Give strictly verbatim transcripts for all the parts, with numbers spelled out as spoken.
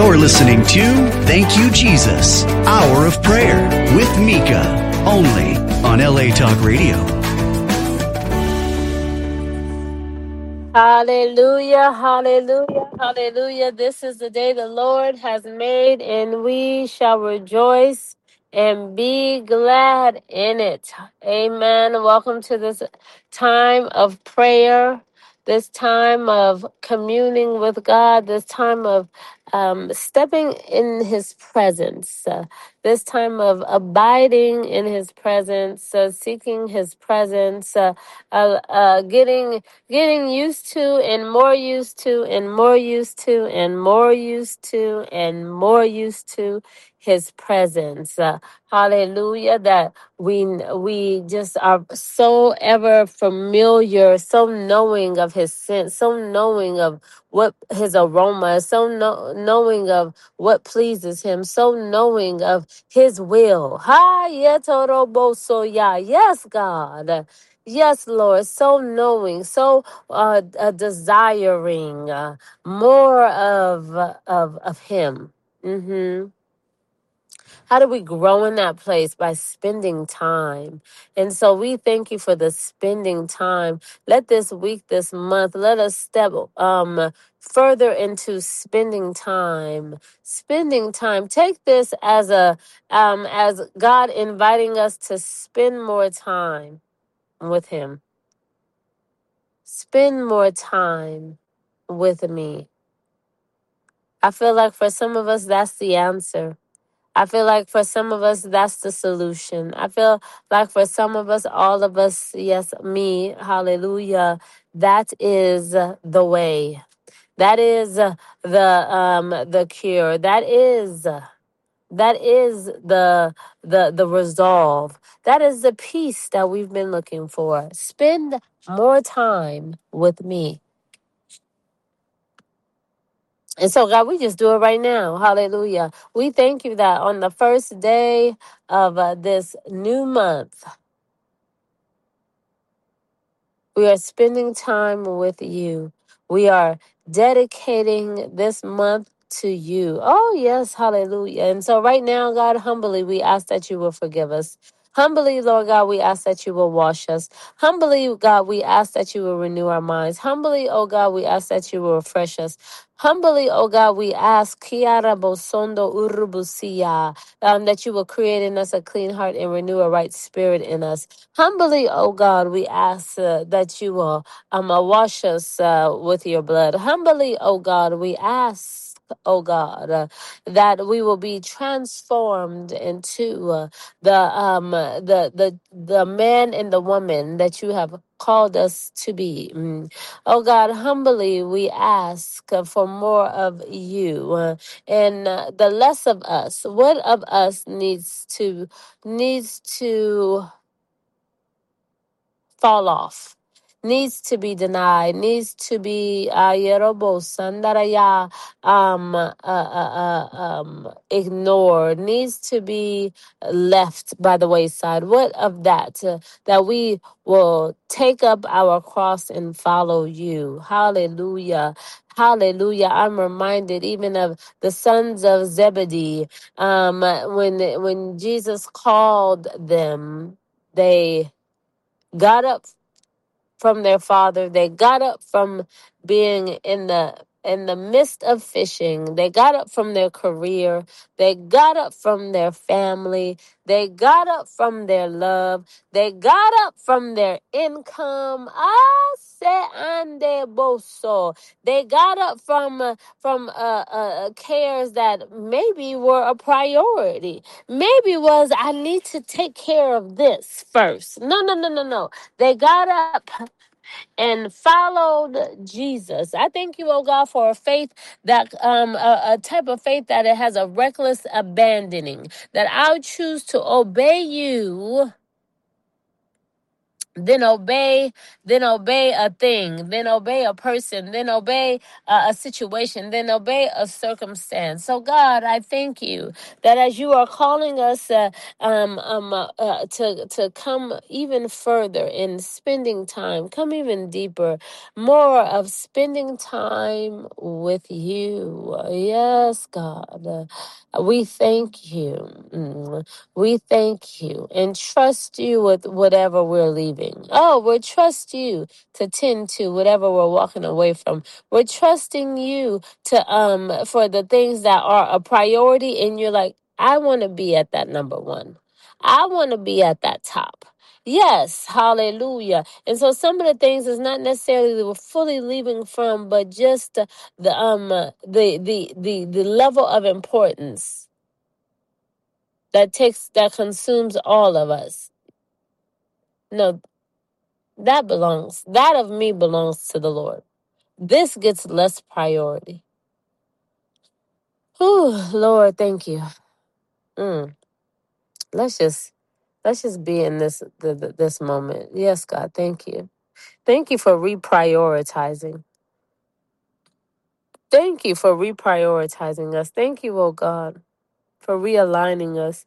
You're listening to Thank You, Jesus, Hour of Prayer with Mika, only on L A Talk Radio. Hallelujah, hallelujah, hallelujah. This is the day the Lord has made, and we shall rejoice and be glad in it. Amen. Welcome to this time of prayer, this time of communing with God, this time of um, stepping in His presence, uh, this time of abiding in His presence, uh, seeking His presence, uh, uh, uh, getting getting used to and more used to and more used to and more used to and more used to His presence. Uh, hallelujah! That we we just are so ever familiar, so knowing of His scent, so knowing of what His aroma is, so know, knowing of what pleases Him, so knowing of His will. Ha yetoroboso ya. Yes, God. Yes, Lord. So knowing, so uh, uh, desiring uh, more of of of Him. Hmm. How do we grow in that place? By spending time. And so we thank you for the spending time. Let this week, this month, let us step um further into spending time. Spending time. Take this as a um as God inviting us to spend more time with Him. Spend more time with me. I feel like for some of us, that's the answer. I feel like for some of us, that's the solution. I feel like for some of us, all of us, yes, me, hallelujah, that is uh, the way. That is uh, the um the cure. That is uh, that is the the the resolve. That is the peace that we've been looking for. Spend more time with me. And so, God, we just do it right now. Hallelujah. We thank you that on the first day of uh, this new month, we are spending time with you. We are dedicating this month to you. Oh, yes. Hallelujah. And so, right now, God, humbly, we ask that you will forgive us. Humbly, Lord God, we ask that you will wash us. Humbly, God, we ask that you will renew our minds. Humbly, oh God, we ask that you will refresh us. Humbly, oh God, we ask Kiara Bosondo Urubusia, um, that you will create in us a clean heart and renew a right spirit in us. Humbly, oh God, we ask uh, that you will um, uh, wash us uh, with your blood. Humbly, oh God, we ask, oh God, uh, that we will be transformed into uh, the um uh, the the the man and the woman that you have called us to be. Mm. Oh God, humbly we ask uh, for more of you uh, and uh, the less of us. What of us needs to needs to fall off, needs to be denied, needs to be uh, yerobo sandaraya, um, uh, uh, uh, um, ignored, needs to be left by the wayside. What of that? Uh, that we will take up our cross and follow you. Hallelujah. Hallelujah. I'm reminded even of the sons of Zebedee. Um, when when Jesus called them, they got up from their father. They got up from being in the in the midst of fishing. They got up from their career. They got up from their family. They got up from their love. They got up from their income. I say ande boso. They got up from uh, from uh, uh, cares that maybe were a priority. Maybe was I need to take care of this first. No, no, no, no, no. They got up and followed Jesus. I thank you, oh God, for a faith that um a, a type of faith that it has a reckless abandoning. That I'll choose to obey you then obey, then obey a thing, then obey a person, then obey uh, a situation, then obey a circumstance. So God, I thank you that as you are calling us uh, um, um, uh, uh, to, to come even further in spending time, come even deeper, more of spending time with you. Yes, God. Uh, we thank you. Mm. We thank you and trust you with whatever we're leaving. Oh, we trust you to tend to whatever we're walking away from. We're trusting you to um for the things that are a priority, and you're like, I want to be at that number one. I want to be at that top. Yes, hallelujah. And so some of the things is not necessarily that we're fully leaving from, but just the, the um uh, the the the the level of importance that takes that consumes all of us. No, that belongs that of me belongs to the Lord. This gets less priority. Whew, Lord, thank you. Mm, let's just let's just be in this the, the, this moment. Yes, God, thank you. Thank you for reprioritizing. Thank you for reprioritizing us. Thank you, oh God, for realigning us.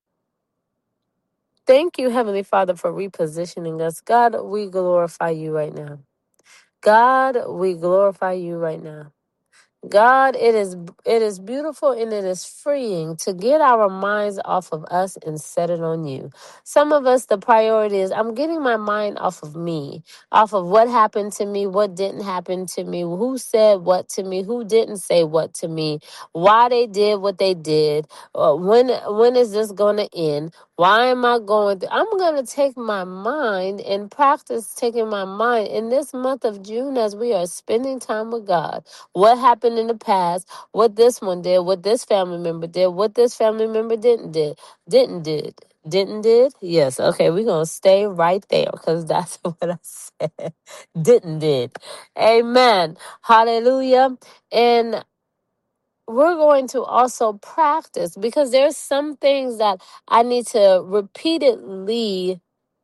Thank you, Heavenly Father, for repositioning us. God, we glorify you right now. God, we glorify you right now. God, it is it is beautiful and it is freeing to get our minds off of us and set it on you. Some of us, the priority is I'm getting my mind off of me, off of what happened to me, what didn't happen to me, who said what to me, who didn't say what to me, why they did what they did, uh, when when is this going to end? Why am I going through? I'm going to take my mind and practice taking my mind in this month of June as we are spending time with God. What happened in the past, what this one did, what this family member did, what this family member didn't did, didn't did, didn't did. Yes, okay, we're gonna stay right there because that's what I said. Didn't did. Amen. Hallelujah. And we're going to also practice because there's some things that I need to repeatedly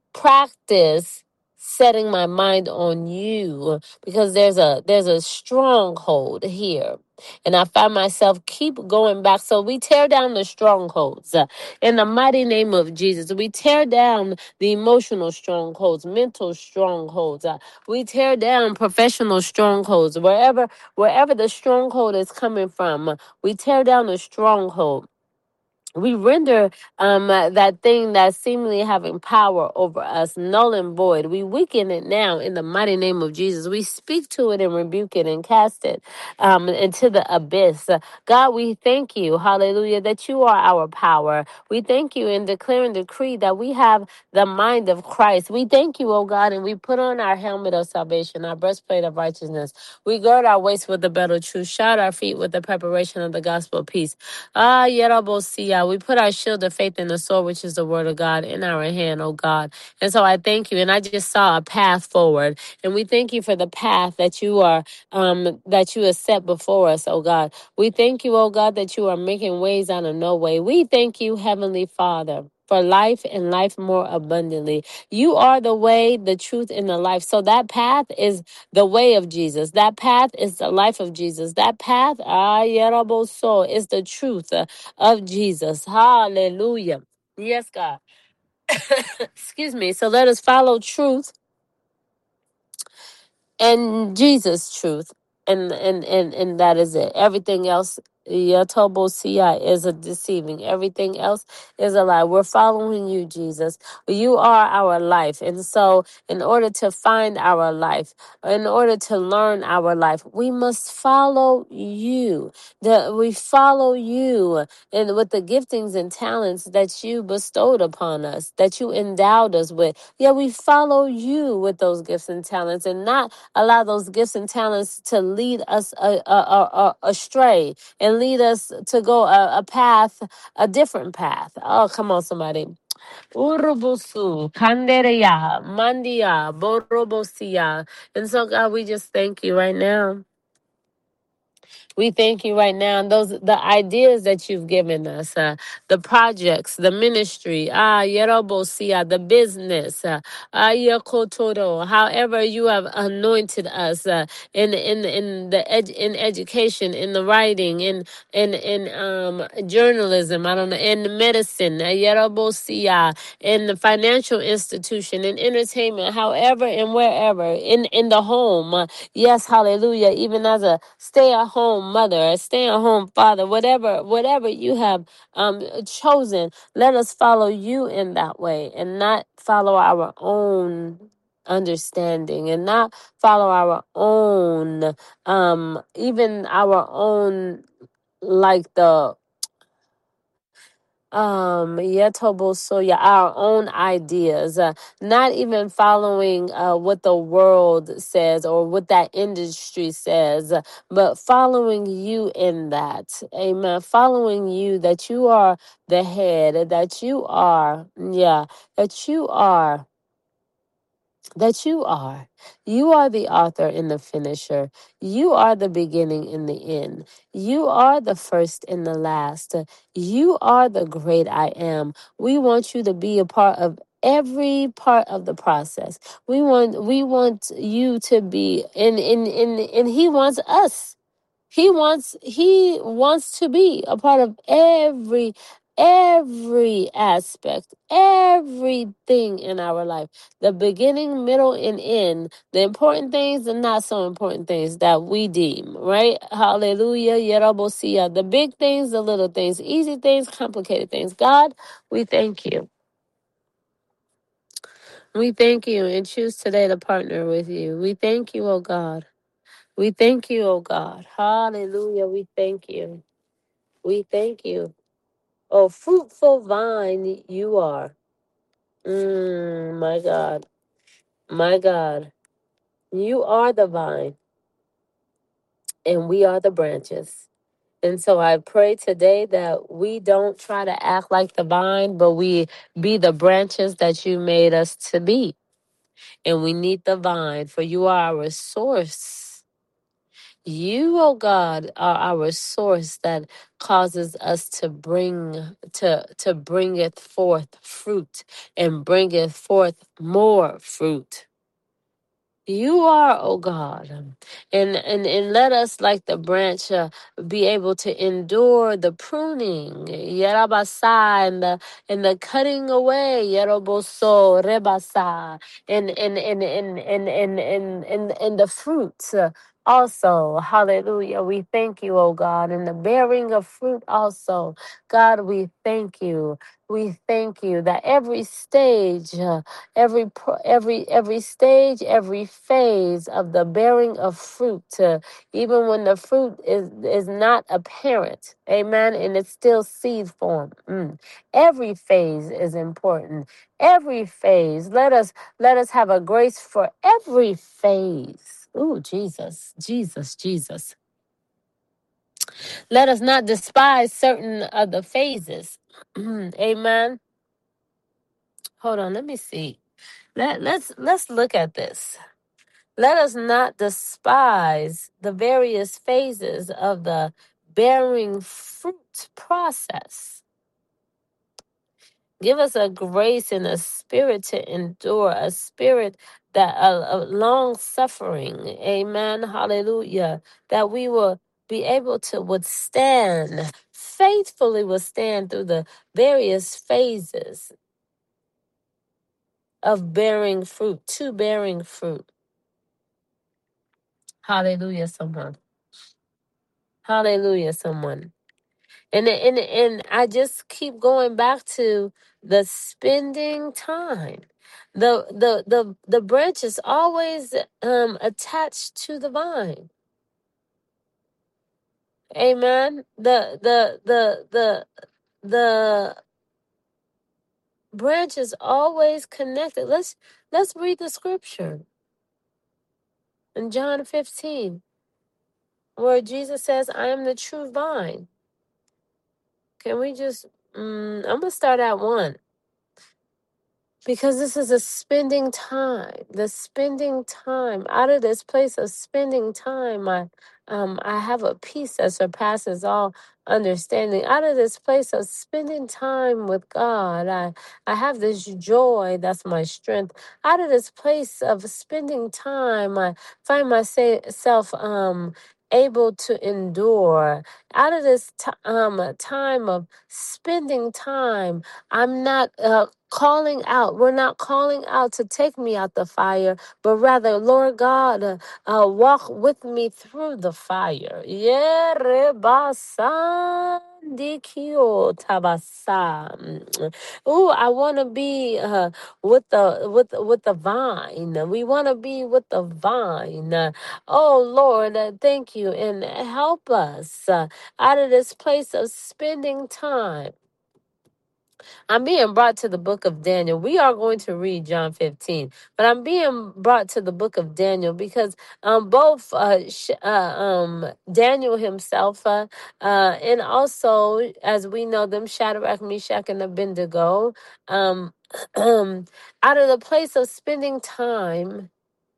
practice setting my mind on you because there's a there's a stronghold here, and I find myself keep going back. So we tear down the strongholds uh, in the mighty name of Jesus. We tear down the emotional strongholds, mental strongholds. Uh, we tear down professional strongholds, wherever wherever the stronghold is coming from. uh, we tear down the stronghold. We render um, uh, that thing that's seemingly having power over us null and void. We weaken it now in the mighty name of Jesus. We speak to it and rebuke it and cast it um, into the abyss. Uh, God, we thank you, hallelujah, that you are our power. We thank you and declare and decree that we have the mind of Christ. We thank you, oh God, and we put on our helmet of salvation, our breastplate of righteousness. We gird our waist with the belt of truth, shod our feet with the preparation of the gospel of peace. Ah, Yerabosia. We put our shield of faith in the sword, which is the word of God, in our hand, oh God. And so I thank you. And I just saw a path forward. And we thank you for the path that you are um that you have set before us, oh God. We thank you, oh God, that you are making ways out of no way. We thank you, Heavenly Father, for life and life more abundantly. You are the way, the truth, and the life. So that path is the way of Jesus. That path is the life of Jesus. That path, ah, Yeraboso, is the truth uh, of Jesus. Hallelujah. Yes, God. Excuse me. So let us follow truth and Jesus' truth, and and and and that is it. Everything else, Yatobo Sia, is a deceiving. Everything else is a lie. We're following you, Jesus. You are our life, and so in order to find our life, in order to learn our life, we must follow you. That we follow you, and with the giftings and talents that you bestowed upon us, that you endowed us with. Yeah, we follow you with those gifts and talents, and not allow those gifts and talents to lead us uh, uh, uh, uh, astray and lead us to go a, a path, a different path. Oh, come on, somebody. Urubusu, Kandereya, Mandia, Borobosia. And so, God, we just thank you right now. We thank you right now. And those the ideas that you've given us, uh, the projects, the ministry, ah, yerobosia, the business, uh, ah, yekotoro, however you have anointed us uh, in in in the ed, in education, in the writing, in in in um journalism. I don't know, in medicine, uh, yerobosia, in the financial institution, in entertainment, however and wherever, in in the home. uh, Yes, hallelujah. Even as a stay-at-home mother, a stay-at-home father, whatever, whatever you have um chosen, let us follow you in that way and not follow our own understanding and not follow our own um even our own like the um Yetobosoya, our own ideas, uh, not even following uh, what the world says or what that industry says, uh, but following you in that. Amen. Following you, that you are the head, that you are, yeah, that you are that you are. You are the author and the finisher. You are the beginning and the end. You are the first and the last. You are the great I am. We want you to be a part of every part of the process. We want we want you to be and and and, and he wants us. He wants he wants to be a part of every every aspect, everything in our life. The beginning, middle, and end. The important things and not so important things that we deem, right? Hallelujah. Yerabosia. The big things, the little things, easy things, complicated things. God, we thank you. We thank you and choose today to partner with you. We thank you, oh God. We thank you, oh God. Hallelujah. We thank you. We thank you. Oh, fruitful vine you are. Mm, my God. My God. You are the vine, and we are the branches. And so I pray today that we don't try to act like the vine, but we be the branches that you made us to be. And we need the vine, for you are our source. You, oh God, are our source that causes us to bring to to bringeth forth fruit and bringeth forth more fruit. You are, oh God, and and and let us, like the branch, uh, be able to endure the pruning, yerabasa, and the and the cutting away, yeroboso, rebasa, and and and and and and and and, and the fruits. uh, Also, hallelujah. We thank you, oh God, and the bearing of fruit also. God, we thank you. We thank you that every stage. uh, every pro- every every stage, every phase of the bearing of fruit, uh, even when the fruit is is not apparent, amen, and it's still seed form. Mm. Every phase is important. Every phase. Let us let us have a grace for every phase. Ooh, Jesus, Jesus, Jesus. Let us not despise certain of the phases. Amen. Hold on, let me see. Let, let's let's look at this. Let us not despise the various phases of the bearing fruit process. Give us a grace and a spirit to endure, a spirit that a, a long suffering. Amen. Hallelujah. That we will be able to withstand, faithfully withstand through the various phases of bearing fruit, to bearing fruit. Hallelujah, someone. Hallelujah, someone. And and and I just keep going back to the spending time. The the the the branch is always um attached to the vine. Amen. The the the the the branch is always connected. Let's let's read the scripture in John fifteen, where Jesus says, I am the true vine. Can we just mm, I'm gonna start at one. Because this is a spending time, the spending time out of this place of spending time. I, um, I have a peace that surpasses all understanding. Out of this place of spending time with God, I, I have this joy that's my strength. Out of this place of spending time, I find myself um, able to endure. Out of this t- um, time of spending time, I'm not uh, calling out. We're not calling out to take me out the fire, but rather, Lord God, uh, uh, walk with me through the fire. Yerebasandikio tabasa. Ooh, I want to be uh, with the with with the vine. We want to be with the vine. Uh, oh Lord, uh, thank you and help us uh, out of this place of spending time. I'm being brought to the book of Daniel. We are going to read John fifteen, but I'm being brought to the book of Daniel because um, both uh, sh- uh, um, Daniel himself uh, uh, and also, as we know them, Shadrach, Meshach, and Abednego, um, out of the place of spending time,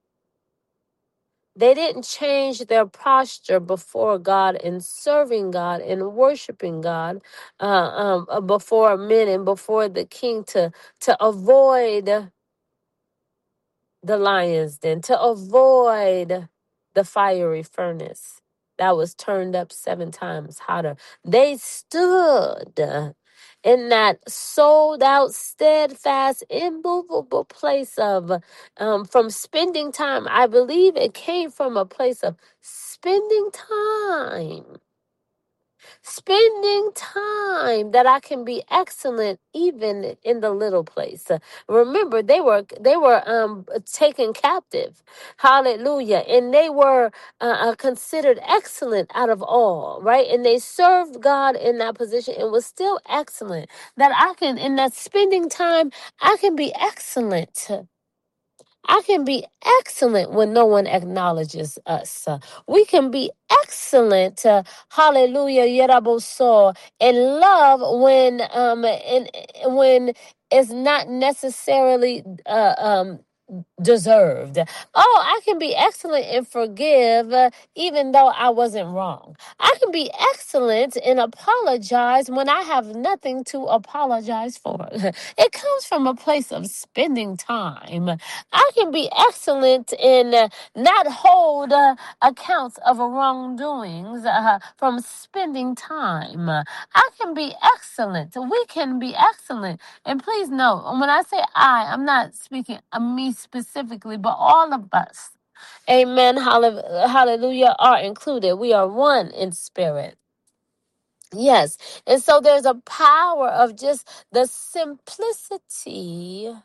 they didn't change their posture before God and serving God and worshiping God uh, um, uh, before men and before the king to to avoid the lion's den, to avoid the fiery furnace that was turned up seven times hotter. They stood in that sold out, steadfast, immovable place of um, from spending time. I believe it came from a place of spending time spending time that I can be excellent even in the little place. Uh, Remember, they were they were um taken captive, hallelujah, and they were uh, uh, considered excellent out of all, right? And they served God in that position and was still excellent. That I can in that spending time, I can be excellent. I can be excellent when no one acknowledges us. Uh, we can be excellent, uh, hallelujah, yeraboso, and love when um and when it's not necessarily uh, um deserved. Oh, I can be excellent and forgive uh, even though I wasn't wrong. I can be excellent and apologize when I have nothing to apologize for. It comes from a place of spending time. I can be excellent in uh, not hold uh, accounts of wrongdoings uh, from spending time. I can be excellent. We can be excellent. And please note, when I say I, I'm not speaking of me specifically, but all of us. Amen. Halle- Hallelujah are included. We are one in spirit. Yes. And so there's a power of just the simplicity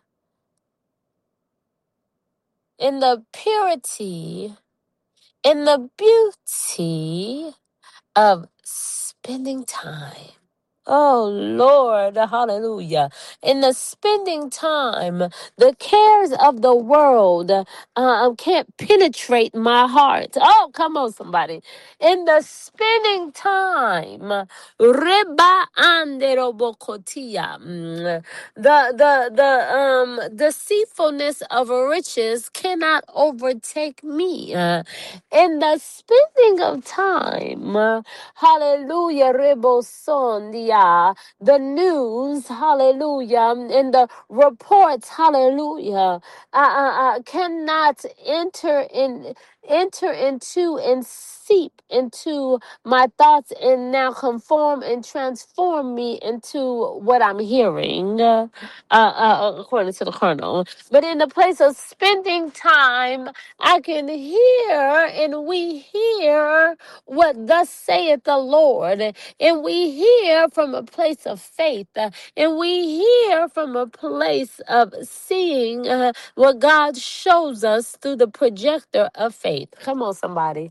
and the purity and the beauty of spending time. Oh Lord, hallelujah. In the spending time, the cares of the world uh, can't penetrate my heart. Oh, come on, somebody. In the spending time, Reba andero bokotia, mm, the the the um deceitfulness of riches cannot overtake me. Uh, in the spending of time, uh, hallelujah, Rebosondia, the news, hallelujah, and the reports, hallelujah, uh, uh, uh, cannot enter in, enter into and seep into my thoughts and now conform and transform me into what I'm hearing, uh, uh, uh, according to the kernel. But in the place of spending time, I can hear and we hear what thus saith the Lord. And we hear from a place of faith. uh, And we hear from a place of seeing uh, what God shows us through the projector of faith. Come on, somebody.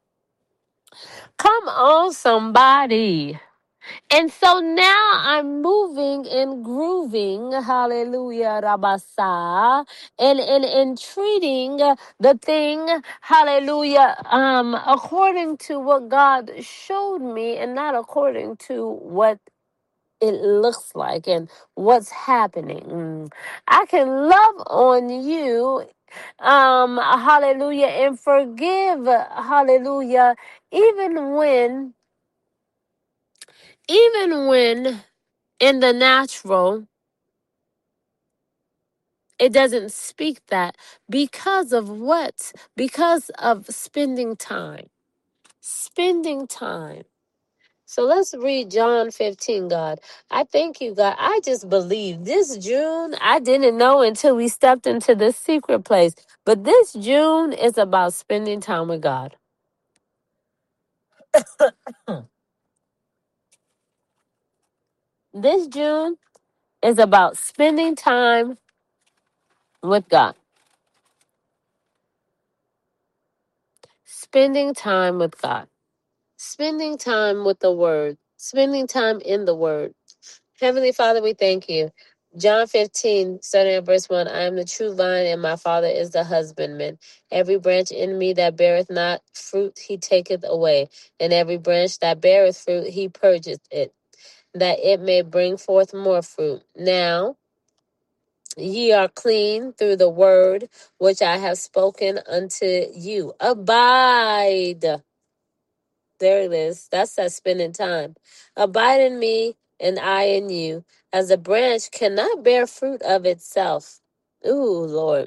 Come on, somebody. And so now I'm moving and grooving, hallelujah, Rabasa, and, and, and treating the thing, hallelujah, um, according to what God showed me and not according to what it looks like and what's happening. Mm. I can love on you Um, hallelujah, and forgive, hallelujah, even when, even when in the natural, it doesn't speak that because of what? Because of spending time. Spending time. So let's read John fifteen, God. I thank you, God. I just believe this June, I didn't know until we stepped into this secret place. But this June is about spending time with God. This June is about spending time with God. Spending time with God. Spending time with the Word. Spending time in the Word. Heavenly Father, we thank you. John fifteen, starting at verse one, I am the true vine, and my Father is the husbandman. Every branch in me that beareth not fruit, he taketh away. And every branch that beareth fruit, he purgeth it, that it may bring forth more fruit. Now ye are clean through the word which I have spoken unto you. Abide. There it is. That's that spending time. Abide in me, and I in you, as a branch cannot bear fruit of itself. Ooh, Lord.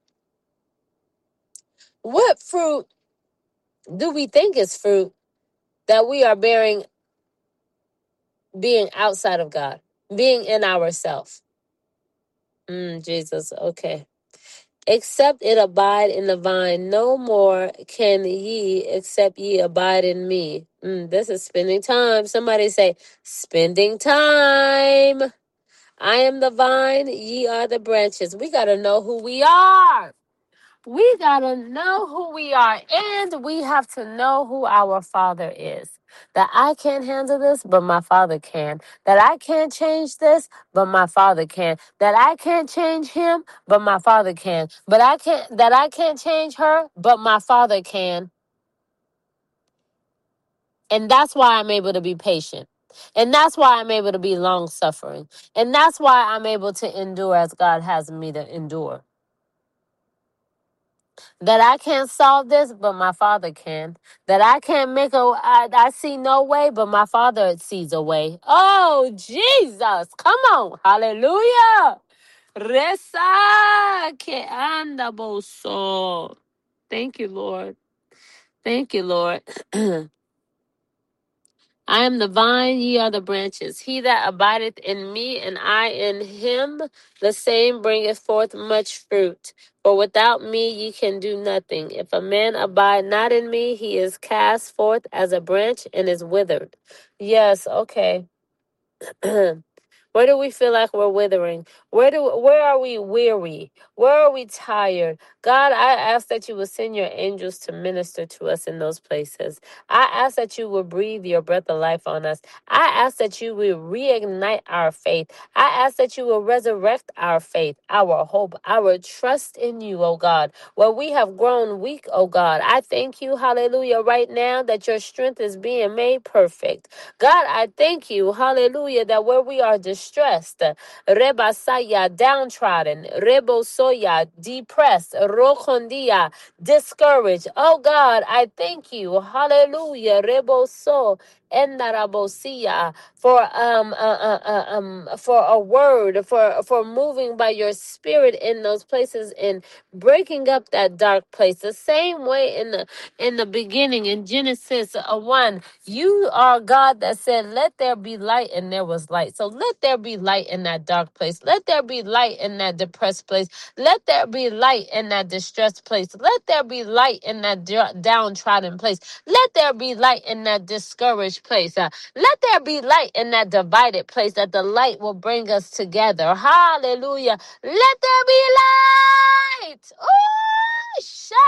What fruit do we think is fruit that we are bearing being outside of God, being in ourselves? Mm, Jesus, okay. Except it abide in the vine, no more can ye, except ye abide in me. Mm, this is spending time. Somebody say, spending time. I am the vine, ye are the branches. We got to know who we are. We got to know who we are. And we have to know who our Father is. That I can't handle this, but my Father can. That I can't change this, but my Father can. That I can't change him, but my Father can. But I can't, that I can't change her, but my Father can. And that's why I'm able to be patient. And that's why I'm able to be long suffering. And that's why I'm able to endure as God has me to endure. That I can't solve this, but my Father can. That I can't make a, I, I see no way, but my Father sees a way. Oh, Jesus. Come on. Hallelujah. Resa que anda boso. Thank you, Lord. Thank you, Lord. I am the vine, ye are the branches. He that abideth in me, and I in him, the same bringeth forth much fruit. For without me ye can do nothing. If a man abide not in me, he is cast forth as a branch and is withered. Yes, okay. Where do we feel like we're withering? Where do where are we weary? Where are we tired? God, I ask that you would send your angels to minister to us in those places. I ask that you would breathe your breath of life on us. I ask that you will reignite our faith. I ask that you will resurrect our faith, our hope, our trust in you, oh God. Where we have grown weak, oh God, I thank you, hallelujah, right now that your strength is being made perfect. God, I thank you, hallelujah, that where we are distressed, rebasaya, downtrodden, rebosoya, depressed, rokondia, discouraged. Oh God, I thank you, hallelujah, reboso, endarabosia, for um uh, uh, uh, um for a word, for for moving by your spirit in those places and breaking up that dark place. The same way in the in the beginning in Genesis uh, one. You are God that said, let there be light, and there was light. So let there be light in that dark place. Let there be light in that depressed place. Let there be light in that distressed place. Let there be light in that d- downtrodden place. Let there be light in that discouraged place. Uh, let there be light in that divided place, that the light will bring us together. Hallelujah. Let there be light. Oh,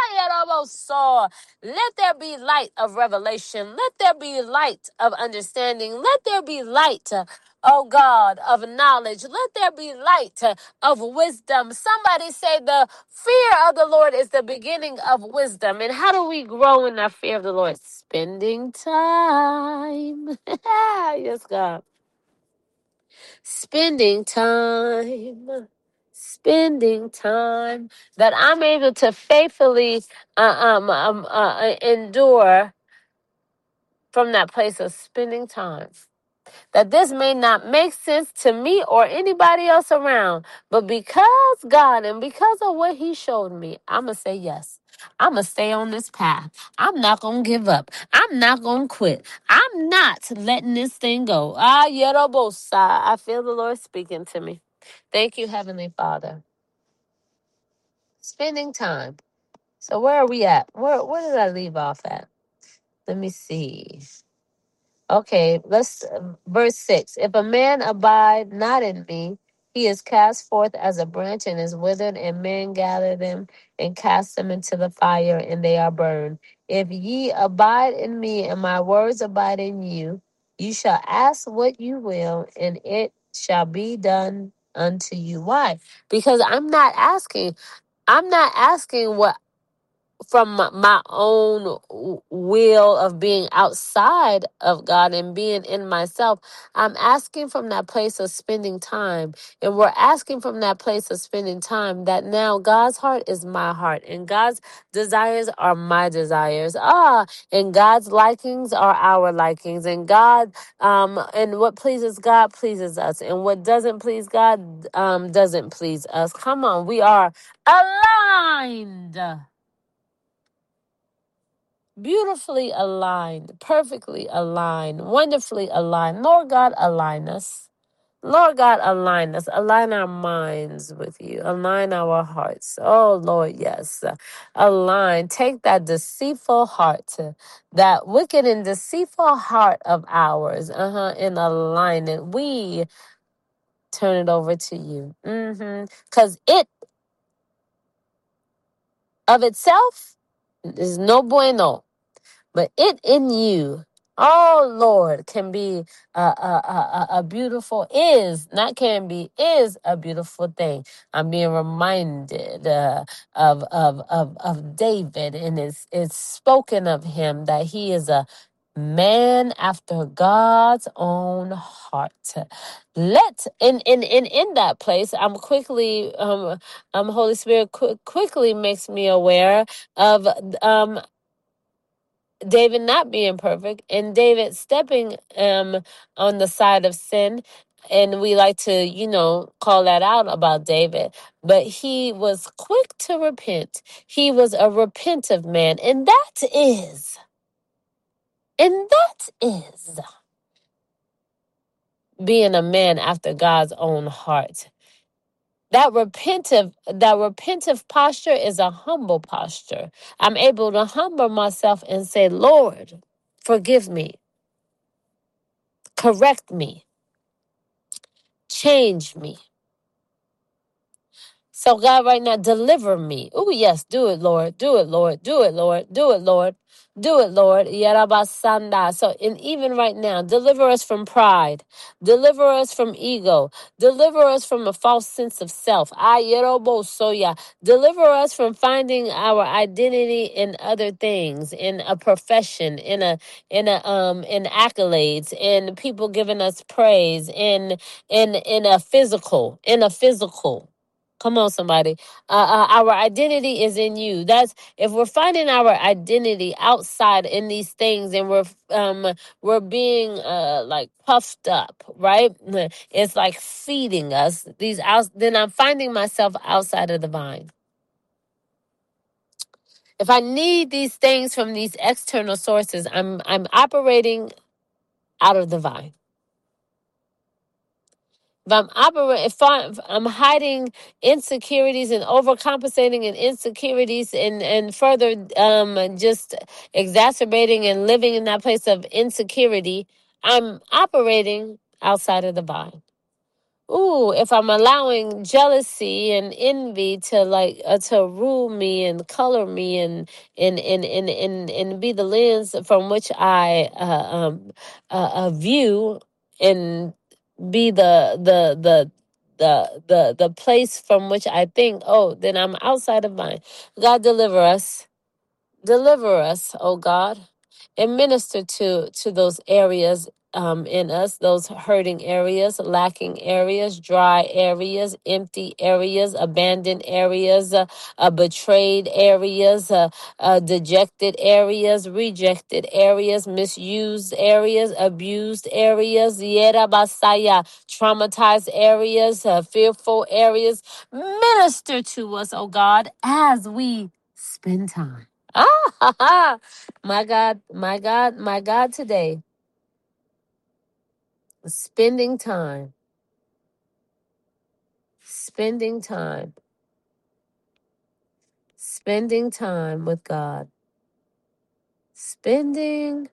Shia let there be light of revelation. Let there be light of understanding. Let there be light, uh, oh God, of knowledge. Let there be light uh, of wisdom. Somebody say the fear of the Lord is the beginning of wisdom. And how do we grow in that fear of the Lord? Spending time. Yes, God. Spending time. spending time, that I'm able to faithfully uh, um, um, uh, endure from that place of spending time. That this may not make sense to me or anybody else around, but because God and because of what He showed me, I'm going to say yes. I'm going to stay on this path. I'm not going to give up. I'm not going to quit. I'm not letting this thing go. Ah, yerobosa. I feel the Lord speaking to me. Thank you, Heavenly Father. Spending time. So where are we at? Where, where did I leave off at? Let me see. Okay, let's uh, verse six. If a man abide not in me, he is cast forth as a branch and is withered, and men gather them and cast them into the fire, and they are burned. If ye abide in me, and my words abide in you, you shall ask what you will, and it shall be done unto you. Why? Because I'm not asking. I'm not asking what from my my own w- will of being outside of God and being in myself. I'm asking from that place of spending time. And we're asking from that place of spending time that now God's heart is my heart and God's desires are my desires. Ah, and God's likings are our likings. And God, um, and what pleases God pleases us. And what doesn't please God um, doesn't please us. Come on, we are aligned, beautifully aligned, perfectly aligned, wonderfully aligned. Lord God, align us. Lord God, align us. Align our minds with you. Align our hearts. Oh, Lord, yes. Align. Take that deceitful heart, that wicked and deceitful heart of ours, uh-huh, and align it. We turn it over to you. Mm-hmm. Because it of itself is no bueno. But it in you, oh Lord, can be a, a, a, a beautiful, is, not can be, is a beautiful thing. I'm being reminded uh, of, of, of, of David, and it's, it's spoken of him that he is a man after God's own heart. Let in in in in that place, I'm quickly um um Holy Spirit qu- quickly makes me aware of um David not being perfect and David stepping um on the side of sin. And we like to, you know, call that out about David. But he was quick to repent. He was a repentive man. And that is, and that is being a man after God's own heart. That repentive, that repentive posture is a humble posture. I'm able to humble myself and say, Lord, forgive me, correct me, change me. So God, right now, deliver me. Oh, yes, do it, Lord. Do it, Lord. Do it, Lord. Do it, Lord. Do it, Lord. Yarabasanda. So, and even right now, deliver us from pride. Deliver us from ego. Deliver us from a false sense of self. Ayerobosoya. Deliver us from finding our identity in other things, in a profession, in a in a um in accolades, in people giving us praise, in in in a physical, in a physical. Come on, somebody. Uh, uh, our identity is in you. That's if we're finding our identity outside in these things, and we're um we're being uh like puffed up, right? It's like feeding us these out. Then I'm finding myself outside of the vine. If I need these things from these external sources, I'm I'm operating out of the vine. If I'm operating, if, I, if I'm hiding insecurities and overcompensating in insecurities and and further um just exacerbating and living in that place of insecurity, I'm operating outside of the vine. Ooh, if I'm allowing jealousy and envy to like uh, to rule me and color me and and and and and, and be the lens from which I uh, um uh, uh, view and be the the the the the the place from which I think, oh, then I'm outside of mine. God, deliver us, deliver us, oh God, and minister to to those areas um, in us, those hurting areas, lacking areas, dry areas, empty areas, abandoned areas, uh, uh, betrayed areas, uh, uh, dejected areas, rejected areas, misused areas, abused areas, yera basaya, traumatized areas, uh, fearful areas. Minister to us, oh God, as we spend time. Ah, ha, ha. My God, my God, my God, today, spending time, spending time, spending time with God, spending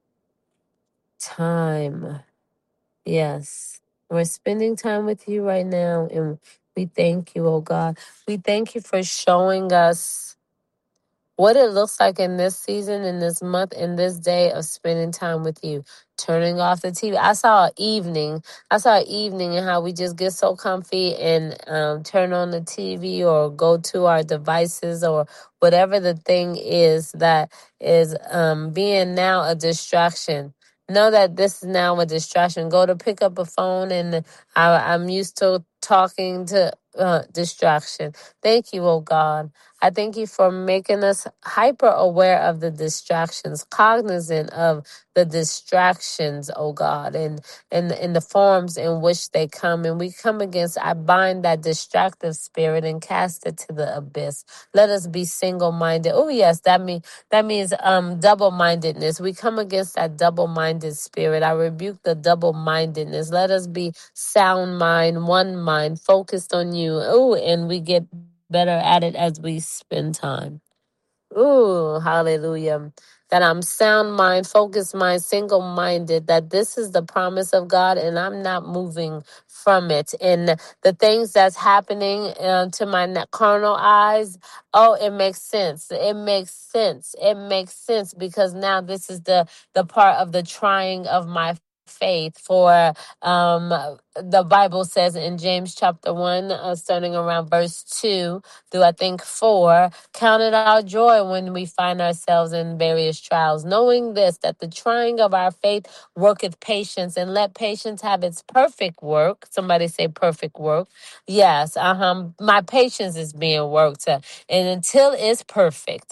time. Yes, we're spending time with you right now, and we thank you, oh God. We thank you for showing us what it looks like in this season, in this month, in this day of spending time with you, turning off the T V. I saw an evening. I saw an evening and how we just get so comfy and um, turn on the T V or go to our devices or whatever the thing is that is um, being now a distraction. Know that this is now a distraction. Go to pick up a phone, and I, I'm used to talking to uh, distraction. Thank you, oh God. I thank you for making us hyper aware of the distractions, cognizant of the distractions, oh God, and in, in the forms in which they come. And we come against, I bind that distractive spirit and cast it to the abyss. Let us be single minded. Oh, yes, that means that means um double mindedness. We come against that double minded spirit. I rebuke the double mindedness. Let us be sound mind, one mind, focused on you. Oh, and we get better at it as we spend time. Ooh, hallelujah. That I'm sound mind, focused mind, single minded, that this is the promise of God and I'm not moving from it. And the things that's happening uh, to my na- carnal eyes, oh, it makes sense. It makes sense. It makes sense because now this is the, the part of the trying of my faith. For um the Bible says in James chapter one, uh, starting around verse two through I think four, count it our joy when we find ourselves in various trials, knowing this, that the trying of our faith worketh patience, and let patience have its perfect work. Somebody say perfect work. Yes, uh-huh. My patience is being worked, uh, and until it's perfect,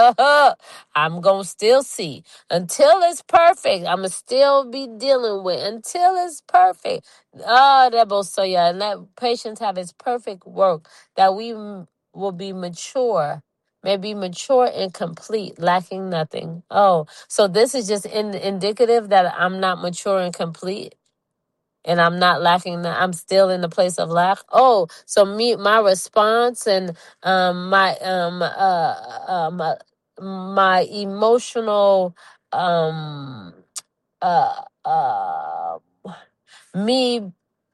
I'm gonna still see. Until it's perfect, I'm gonna still be dealing with. Until it's perfect. Oh, that both so yeah, and let patience have its perfect work, that we m- will be mature, may be mature and complete, lacking nothing. Oh, so this is just in, indicative that I'm not mature and complete, and I'm not lacking. that I'm still in the place of lack. Oh, so me, my response and um, my um, uh, uh, my, my emotional um, uh, uh, me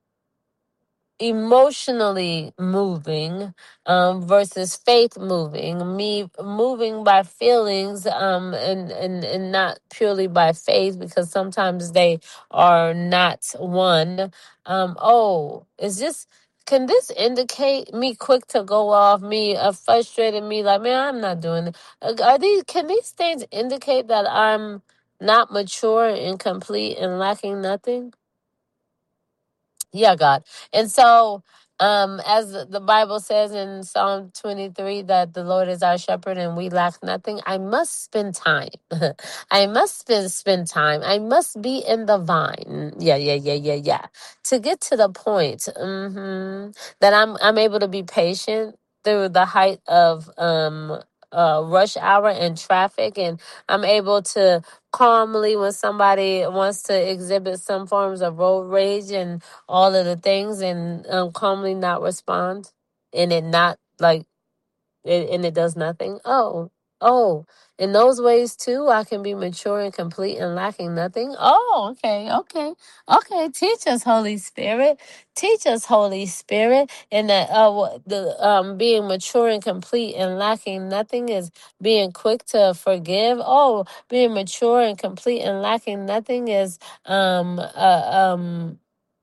emotionally moving um, versus faith moving, me moving by feelings um, and, and, and not purely by faith, because sometimes they are not one. Um, oh, is this, can this indicate me quick to go off, me uh, frustrated, me like, man, I'm not doing it. Uh, Are these, can these things indicate that I'm not mature and complete and lacking nothing? Yeah, God. And so, um, as the Bible says in Psalm twenty-three, that the Lord is our shepherd and we lack nothing, I must spend time. I must spend, spend time. I must be in the vine. Yeah, yeah, yeah, yeah, yeah. To get to the point mhm, that I'm, I'm able to be patient through the height of um, uh, rush hour and traffic. And I'm able to calmly, when somebody wants to exhibit some forms of road rage and all of the things, and um, calmly not respond, and it not like it, and it does nothing. Oh, oh, in those ways too, I can be mature and complete and lacking nothing. Oh, okay, okay, okay. Teach us, Holy Spirit. Teach us, Holy Spirit. And that uh, wha- the um being mature and complete and lacking nothing is being quick to forgive. Oh, being mature and complete and lacking nothing is um uh, um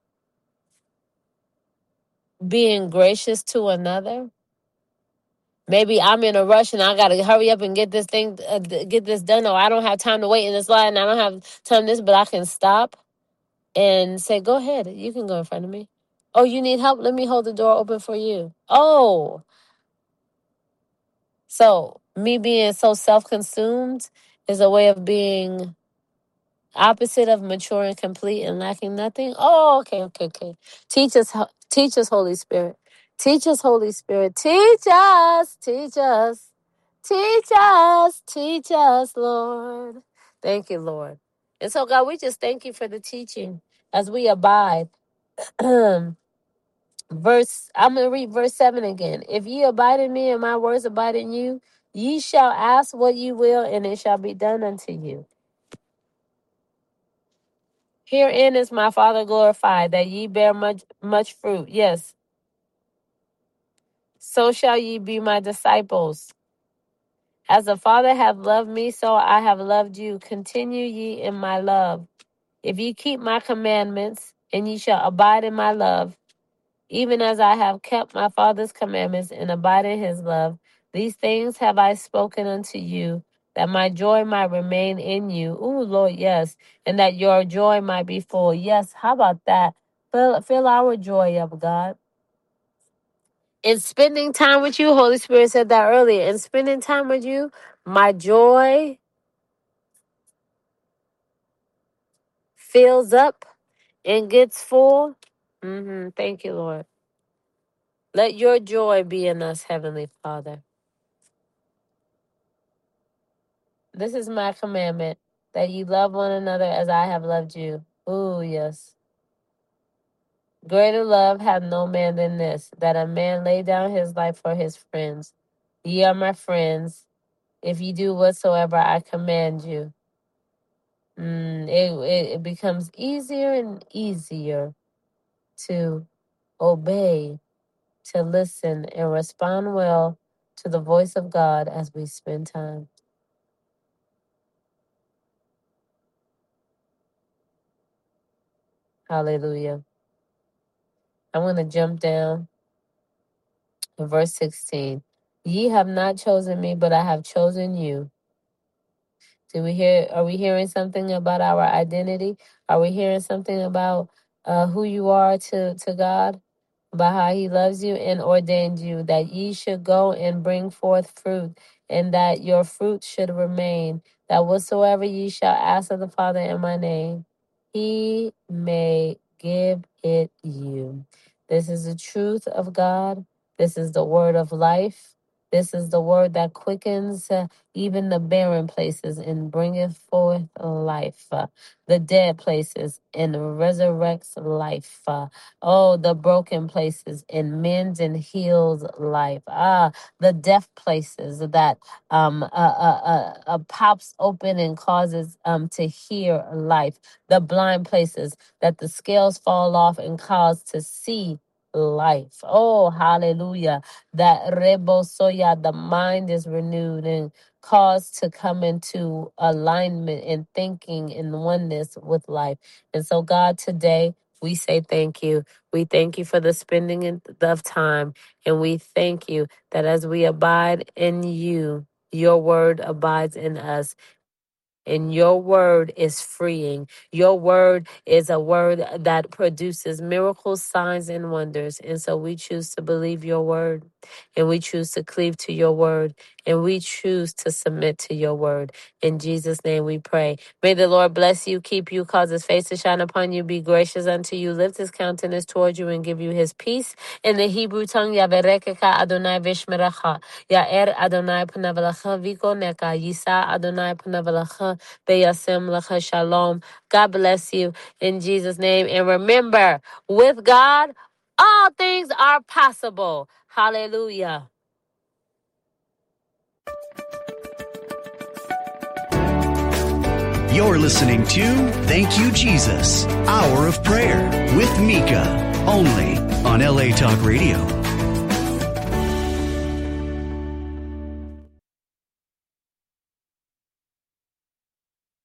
being gracious to another. Maybe I'm in a rush and I gotta hurry up and get this thing, uh, get this done, or I don't have time to wait in this line. I don't have time this, but I can stop. and say, go ahead. You can go in front of me. Oh, you need help? Let me hold the door open for you. Oh, so me being so self-consumed is a way of being opposite of mature and complete and lacking nothing. Oh, okay, okay, okay. Teach us, Ho- teach us, Holy Spirit. Teach us, Holy Spirit. Teach us, teach us, teach us, teach us, Lord. Thank you, Lord. And so, God, we just thank you for the teaching as we abide. Verse, I'm going to read verse seven again. If ye abide in me and my words abide in you, ye shall ask what ye will, and it shall be done unto you. Herein is my Father glorified, that ye bear much much fruit. Yes, so shall ye be my disciples. As the Father hath loved me, so I have loved you. Continue ye in my love. If ye keep my commandments, and ye shall abide in my love, even as I have kept my Father's commandments and abide in his love, these things have I spoken unto you, that my joy might remain in you. Ooh, Lord, yes. And that your joy might be full. Yes, how about that? Fill, fill our joy up, God. In spending time with you, Holy Spirit said that earlier. In spending time with you, my joy fills up and gets full. Mm-hmm. Thank you, Lord. Let your joy be in us, Heavenly Father. This is my commandment, that ye love one another as I have loved you. Ooh, yes. Greater love hath no man than this, that a man lay down his life for his friends. Ye are my friends, if ye do whatsoever I command you. Mm, it, it, it becomes easier and easier to obey, to listen, and respond well to the voice of God as we spend time. Hallelujah. I'm going to jump down to verse sixteen. Ye have not chosen me, but I have chosen you. Do we hear? Are we hearing something about our identity? Are we hearing something about uh, who you are to, to God? About how he loves you and ordained you, that ye should go and bring forth fruit, and that your fruit should remain, that whatsoever ye shall ask of the Father in my name, he may give it you. This is the truth of God. This is the word of life. This is the word that quickens uh, even the barren places and bringeth forth life, uh, the dead places and resurrects life. Uh, oh, the broken places and mends and heals life. Ah, the deaf places that um uh, uh, uh, uh, pops open and causes um to hear life. The blind places that the scales fall off and cause to see life. Oh, hallelujah. That rebosoya, the mind is renewed and caused to come into alignment and thinking in oneness with life. And so, God, today we say thank you. We thank you for the spending in- of time. And we thank you that as we abide in you, your word abides in us. And your word is freeing. Your word is a word that produces miracles, signs, and wonders. And so we choose to believe your word, and we choose to cleave to your word, and we choose to submit to your word. In Jesus' name we pray. May the Lord bless you, keep you, cause his face to shine upon you, be gracious unto you, lift his countenance toward you, and give you his peace. In the Hebrew tongue, Yaverekeka Adonai Vishmeracha, Yaer Adonai Panavalacha, Viko Neka, Yisa Adonai Panavalacha, Beyasem Lacha Shalom. God bless you in Jesus' name. And remember, with God, all things are possible. Hallelujah. You're listening to Thank You, Jesus, Hour of Prayer with Mika, only on L A Talk Radio.